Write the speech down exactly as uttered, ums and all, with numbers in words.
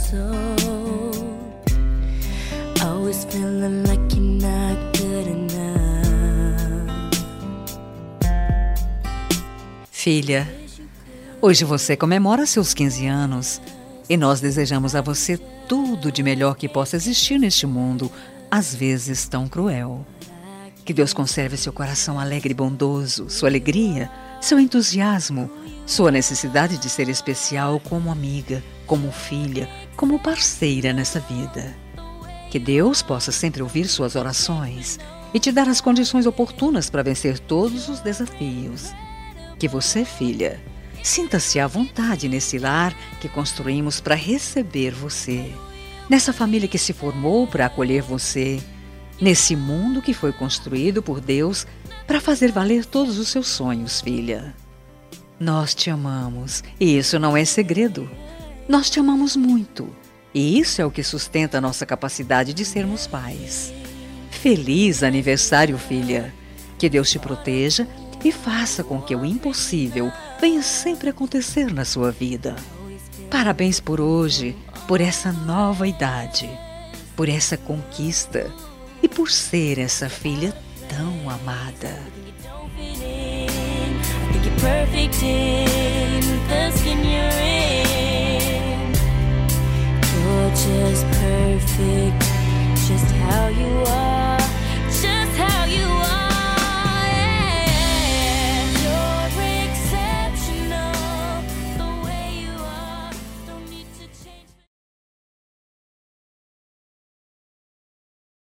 soul. Always feeling like you're not good enough. Filha, hoje você comemora seus quinze anos e nós desejamos a você tudo de melhor que possa existir neste mundo, às vezes tão cruel. Que Deus conserve seu coração alegre e bondoso, sua alegria, seu entusiasmo, sua necessidade de ser especial como amiga, como filha, como parceira nessa vida. Que Deus possa sempre ouvir suas orações e te dar as condições oportunas para vencer todos os desafios. Que você, filha, sinta-se à vontade nesse lar que construímos para receber você, nessa família que se formou para acolher você, nesse mundo que foi construído por Deus para fazer valer todos os seus sonhos, filha. Nós te amamos e isso não é segredo. Nós te amamos muito e isso é o que sustenta a nossa capacidade de sermos pais. Feliz aniversário, filha! Que Deus te proteja e faça com que o impossível venha sempre acontecer na sua vida. Parabéns por hoje, por essa nova idade, por essa conquista e por ser essa filha tão amada. Perfect in the skin you're in. You're just perfect, just how you are.